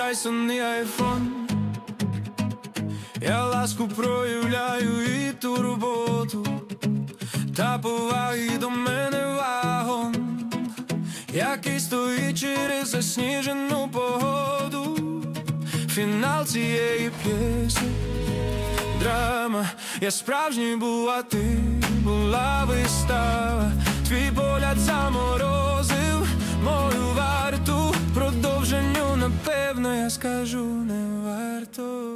дай сонний айфон. Я ласку проявляю і турботу, та поваги до мене вагон, який стоїть через засніжену погоду. Фінал цієї п'єси — драма. Я справжній був, а ти була вистава. Твій погляд заморозив мою варту. Продовженню, напевно, я скажу, не варто.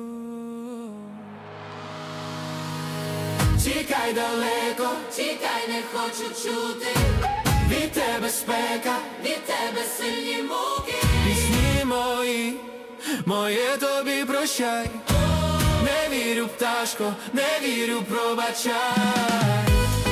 Тікай далеко, тікай, не хочу чути. Від тебе спека, від тебе сильні муки. Пісні мої, моє тобі прощай. Не вірю, пташко, не вірю, пробачай.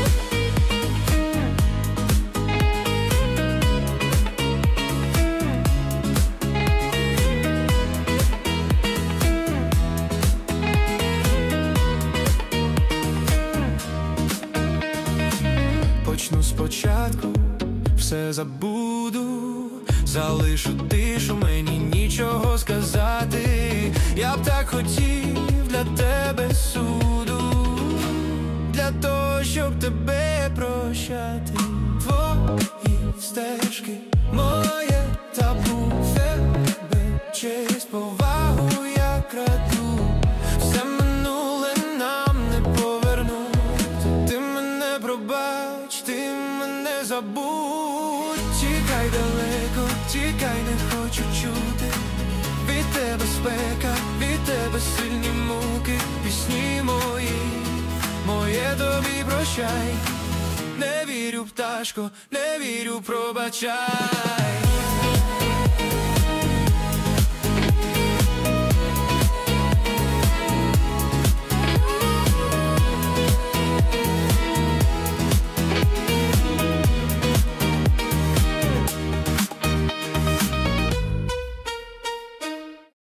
Почну спочатку, все забуду, залишу тишу, мені нічого сказати. Я б так хотів для тебе суду, для того, щоб тебе прощати. Твої стежки, моє табу, тебе честь, повагу я краду. Все минуле нам не повернути. Ти мене пробач, ти мене забудь. Тікай далеко, тікай, не хочу чути. Від тебе спека, від тебе сильні муки. Пісні мої, моє тобі прощай. Не вірю, пташко, не вірю, пробачай.